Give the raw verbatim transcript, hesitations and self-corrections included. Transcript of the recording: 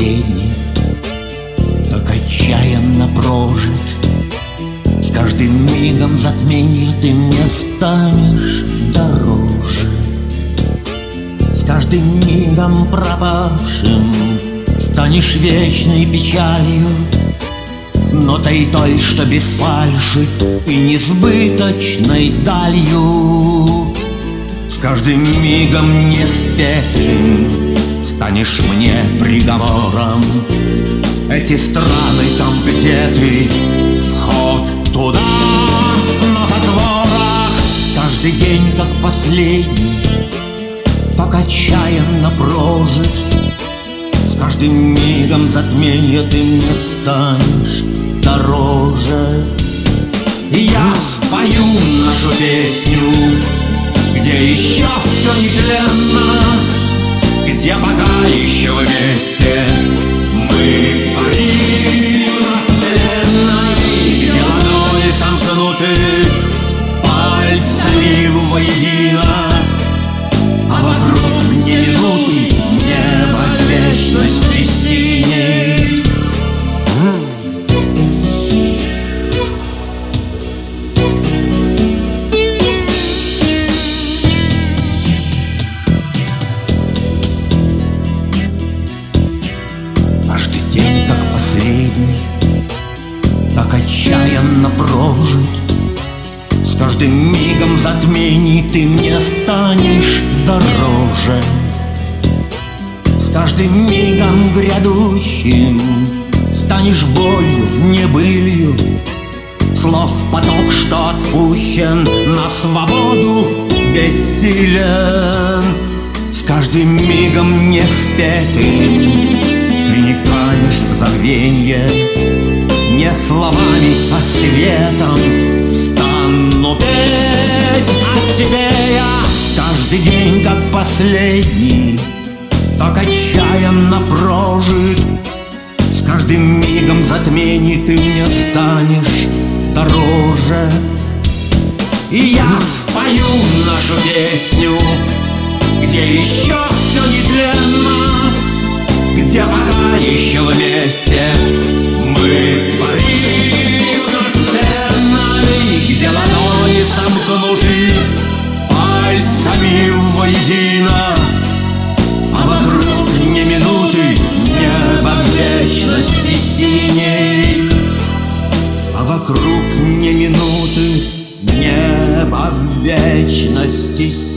последний, так отчаянно прожит. С каждым мигом затмения ты мне станешь дороже. С каждым мигом пропавшим станешь вечной печалью, нотой той, что без фальши и несбыточной далью. С каждым мигом неспетым станешь мне приговором. Эти страны там, где ты, вход туда на затворах. Каждый день как последний, так отчаянно прожит. С каждым мигом затмения ты мне станешь дороже. И я спою нашу песню, где еще все нетленно, где пока еще вместе мы парим над вселенной, где ладони сомкнуты пальцами воедино, а вокруг не минуты небо вечности синей. Каждый день как последний, так отчаянно прожит. С каждым мигом затмений ты мне станешь дороже. С каждым мигом грядущим станешь болью, не былью. Слов поток, что отпущен на свободу, бессилен. С каждым мигом не спетым ты не канешь в забвенье. Не словами, а светом стану петь о тебе я. Каждый день как последний, так отчаянно прожит. С каждым мигом затмений ты мне станешь дороже. И я спою нашу песню, где еще все нетленно, где пока еще вместе мы парим над вселенной, где ладони сомкнуты пальцами воедино, а вокруг не минуты небо вечности синей. А вокруг не минуты небо вечности синей.